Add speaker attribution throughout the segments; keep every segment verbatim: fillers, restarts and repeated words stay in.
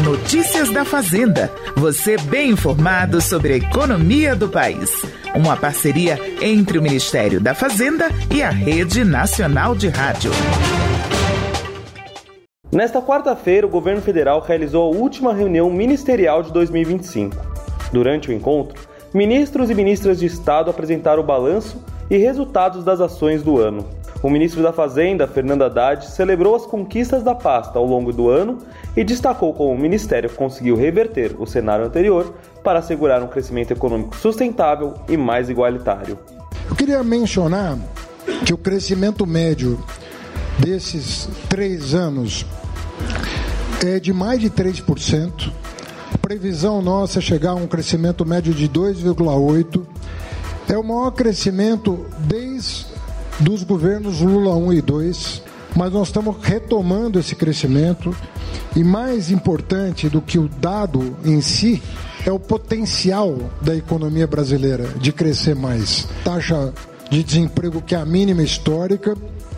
Speaker 1: Notícias da Fazenda. Você bem informado sobre a economia do país. Uma parceria entre o Ministério da Fazenda e a Rede Nacional de Rádio.
Speaker 2: Nesta quarta-feira, o governo federal realizou a última reunião ministerial de dois mil e vinte e cinco. Durante o encontro, ministros e ministras de Estado apresentaram o balanço e resultados das ações do ano. O ministro da Fazenda, Fernando Haddad, celebrou as conquistas da pasta ao longo do ano e destacou como o Ministério conseguiu reverter o cenário anterior para assegurar um crescimento econômico sustentável e mais igualitário.
Speaker 3: Eu queria mencionar que o crescimento médio desses três anos é de mais de três por cento. A previsão nossa é chegar a um crescimento médio de dois vírgula oito por cento. É o maior crescimento desde dos governos Lula um e dois, mas nós estamos retomando esse crescimento e mais importante do que o dado em si é o potencial da economia brasileira de crescer mais. Taxa de desemprego que é a mínima histórica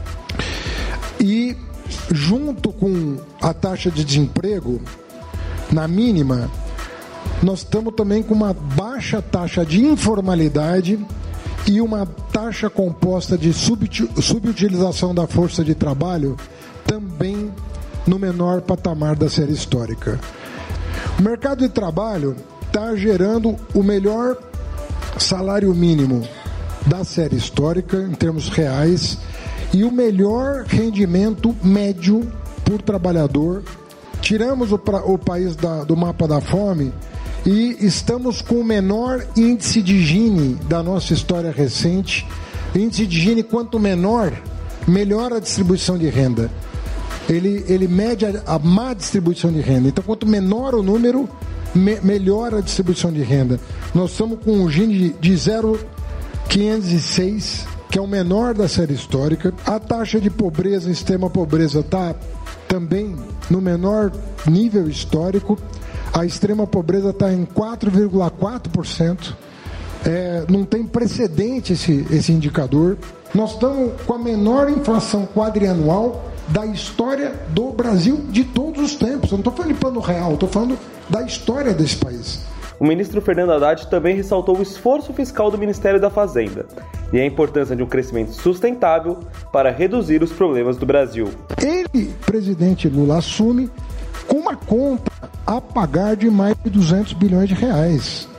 Speaker 3: e junto com a taxa de desemprego na mínima, nós estamos também com uma baixa taxa de informalidade e uma taxa composta de subutilização da força de trabalho também no menor patamar da série histórica. O mercado de trabalho está gerando o melhor salário mínimo da série histórica em termos reais e o melhor rendimento médio por trabalhador. Tiramos o, pra, o país da, do mapa da fome e estamos com o menor índice de Gini da nossa história recente. Índice de Gini, quanto menor, melhor a distribuição de renda. Ele, ele mede a, a má distribuição de renda. Então, quanto menor o número, me, melhor a distribuição de renda. Nós estamos com um Gini de zero vírgula quinhentos e seis, que é o menor da série histórica. A taxa de pobreza, extrema pobreza, está também no menor nível histórico. A extrema pobreza está em quatro vírgula quatro por cento. É, não tem precedente esse, esse indicador. Nós estamos com a menor inflação quadrianual da história do Brasil de todos os tempos. Eu não estou falando de plano real, estou falando da história desse país.
Speaker 2: O ministro Fernando Haddad também ressaltou o esforço fiscal do Ministério da Fazenda e a importância de um crescimento sustentável para reduzir os problemas do Brasil.
Speaker 3: Ele, presidente Lula, assume com uma conta a pagar de mais de duzentos bilhões de reais.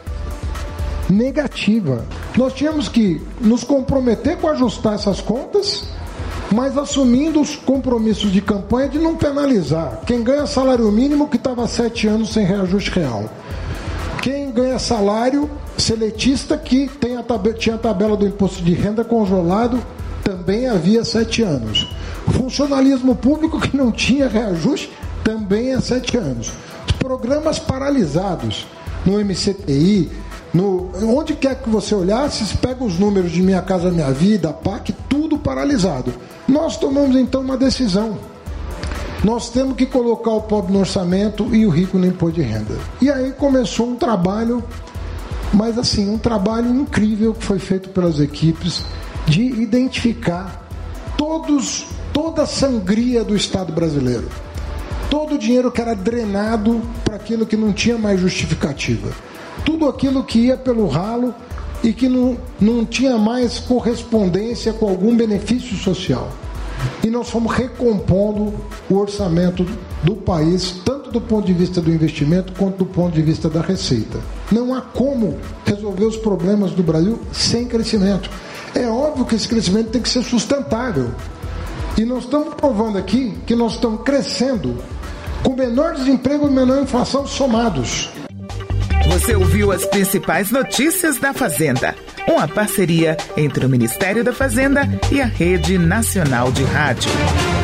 Speaker 3: Negativa. Nós tínhamos que nos comprometer com ajustar essas contas, mas assumindo os compromissos de campanha de não penalizar quem ganha salário mínimo que estava há sete anos sem reajuste real. Quem ganha salário seletista que tem a tab- tinha a tabela do imposto de renda congelado também havia sete anos. Funcionalismo público que não tinha reajuste também há sete anos. Os programas paralisados no M C T I, no, onde quer que você olhasse, se pega os números de Minha Casa Minha Vida, a P A C, tudo paralisado. Nós tomamos então uma decisão. Nós temos que colocar o pobre no orçamento e o rico no imposto de renda. E aí começou um trabalho, mas assim, um trabalho incrível que foi feito pelas equipes de identificar todos, toda a sangria do Estado brasileiro. Todo o dinheiro que era drenado para aquilo que não tinha mais justificativa. Tudo aquilo que ia pelo ralo e que não, não tinha mais correspondência com algum benefício social. E nós fomos recompondo o orçamento do país, tanto do ponto de vista do investimento, quanto do ponto de vista da receita. Não há como resolver os problemas do Brasil sem crescimento. É óbvio que esse crescimento tem que ser sustentável. E nós estamos provando aqui que nós estamos crescendo com menor desemprego e menor inflação somados.
Speaker 1: Você ouviu as principais notícias da Fazenda, uma parceria entre o Ministério da Fazenda e a Rede Nacional de Rádio.